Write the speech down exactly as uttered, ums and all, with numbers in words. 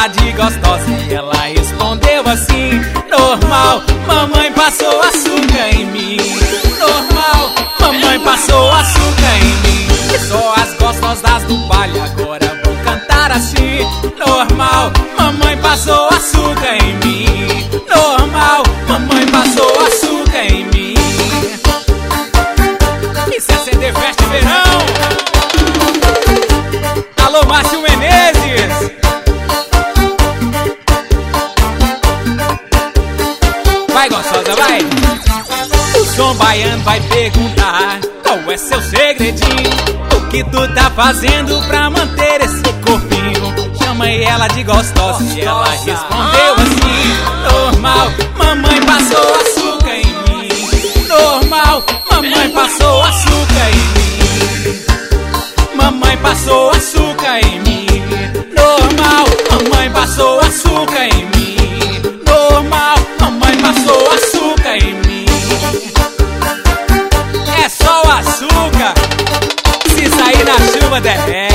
ela de gostosa e ela respondeu assim: normal, mamãe passou açúcar em mim. Normal, mamãe passou açúcar em mim. Só as gostosas do baile agora vão cantar assim: normal, mamãe passou açúcar em mim. Normal, mamãe passou açúcar em mim. Isso é C D Fest Verão. Alô, Márcio Menezes. Vai, gostosa, vai. O som baiano vai perguntar qual é seu segredinho, o que tu tá fazendo pra manter esse corpinho. Chamei ela de gostosa e ela respondeu assim: normal, mamãe passou açúcar em mim. Normal, mamãe passou açúcar em mim. Mamãe passou açúcar em mim. Normal, mamãe passou açúcar em mim. Normal, mamãe passou açúcar em mim. É só o açúcar, se sair na chuva derrete.